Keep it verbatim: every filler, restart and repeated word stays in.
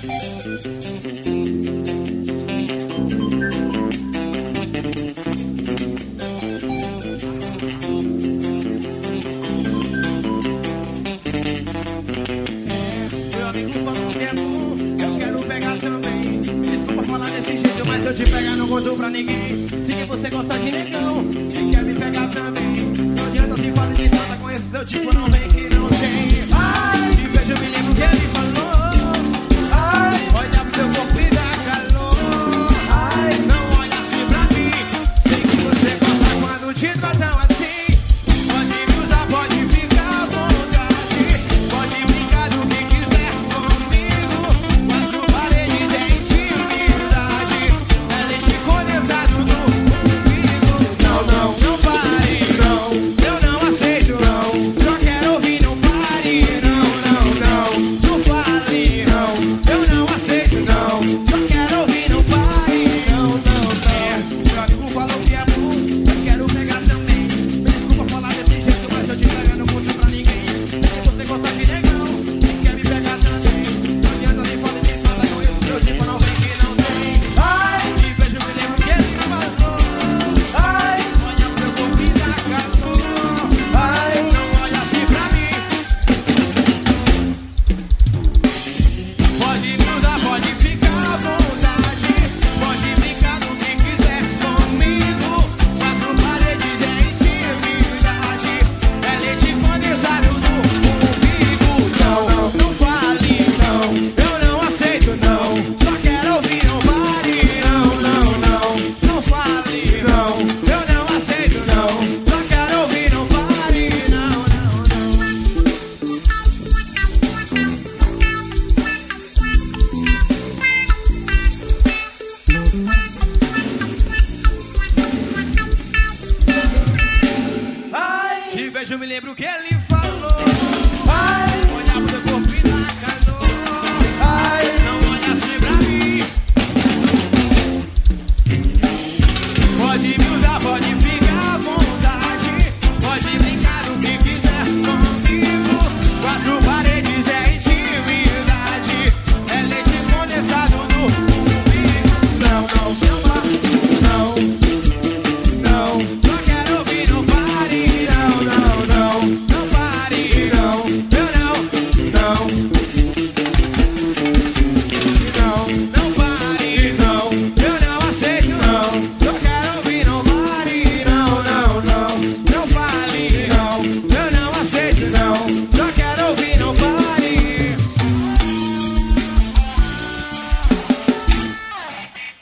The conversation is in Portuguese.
Mas eu te pegar não conto pra ninguém. Se que você gosta de negão, se quer me pegar também. Não adianta se fazer de santa, com esse seu tipo não vem que não tem.